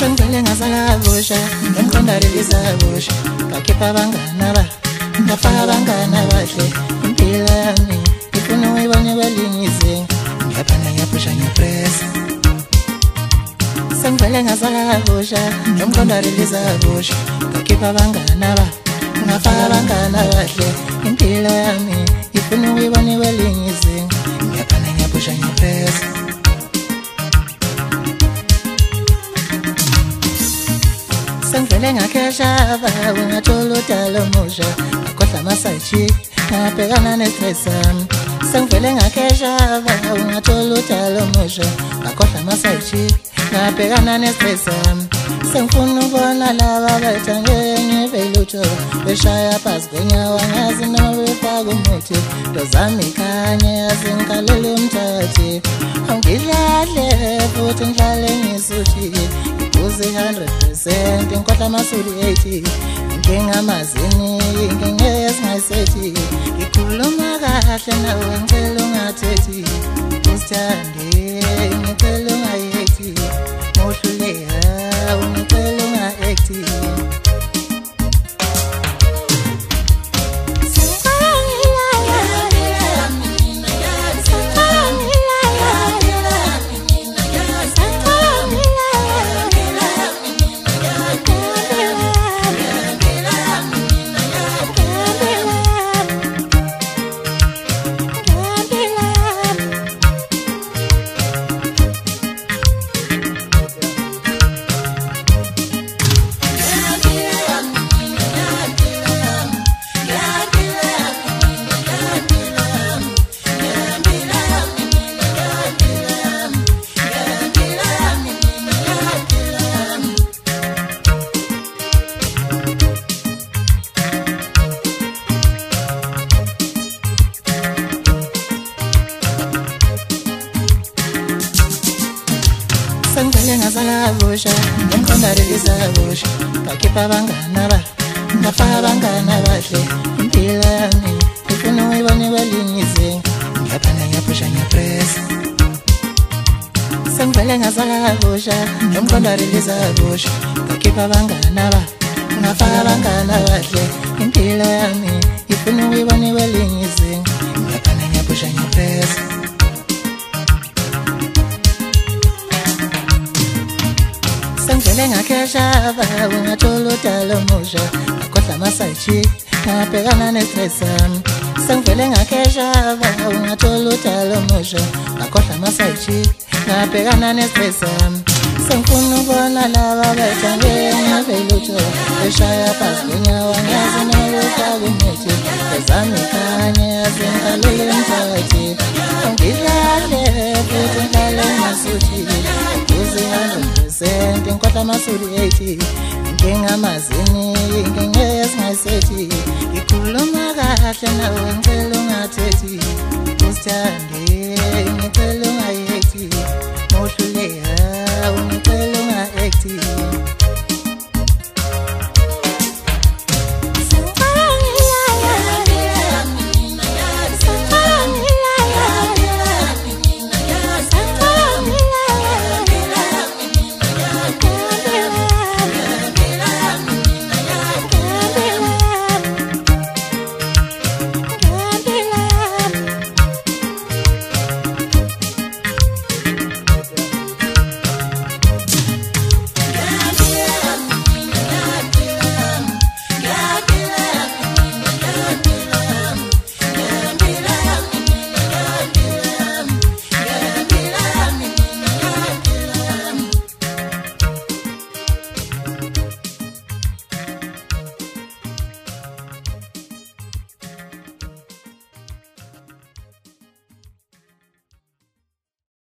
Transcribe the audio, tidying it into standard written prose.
Sengivele ngazala busha, ngimqonda lelisa busha. Ngakhipha abangani abahle, ngafaka abangani abahle. Impilo yami ifuna uyibone kwelinye izinga. Ngiyaphana ngiyapusha ngiyapressa. Sengivele ngazala busha, ngimqonda lelisa busha. Ngakhipha abangani abahle, ngafaka abangani abahle. Impilo yami ifuna uyibone kwelinye izinga. Ngiyaphana ngiyapusha ngiyapressa. Sengivele ngakhesha ngathola udala omusha. Ngakhohlwa amasayichi ngabhekana ne-stress sami. Sengivele ngakhesha ngathola udala omusha. Ngakhohlwa amasayichi ngabhekana ne-stress sami. Sengifuna ukubona laba betha ngenye lutho beshaya phansi kwenyawo ngazi nabefaka umuthi. Into zami ikhanye azingikhalele umthathi. Angidlahle futhi ngihlale ngisuthi uze 100% ngikhohlwa amasudi 80. Inkinga amazini inkinga esingayisethi. Ngikhuluma kahle nawe ngicela ungathethi. Usithande ngicela ungayethi. Mohluleka ngicela unga-acti. Sengivele ngazala busha, ngimqonda lelisa busha. Ngakhipha abangani abahle, ngafaka abangani abahle. Impilo yami ifuna uyibone kwelinye izinga. Ngiyaphana ngiyapusha ngiyapressa. Sengivele ngazala busha, ngimqonda lelisa busha. Ngakhipha abangani abahle, ngafaka abangani abahle. Impilo yami ifuna uyibone kwelinye izinga. Ngiyaphana ngiyapusha ngiyapressa. Sengivele ngakhesha ngathola udala omusha. Ngakhohlwa amasayichi ngabhekana ne-stress sami. Sengivele ngakhesha ngathola udala omusha. Ngakhohlwa amasayichi ngabhekana ne-stress sami. Sengifuna ukubona laba betha ngenye lutho beshaya phansi kwenyawo ngazi nabefaka umuthi. Into zami ikhanye azingikhalele umthathi. Angidlahle futhi ngihlale ngisuthi uze 100% ngikhohlwa amasudi 80. Inkinga amazini inkinga esingayisethi. Ngikhuluma kahle nawe ngicela ungathethi. Usithande ngicela ungayethi.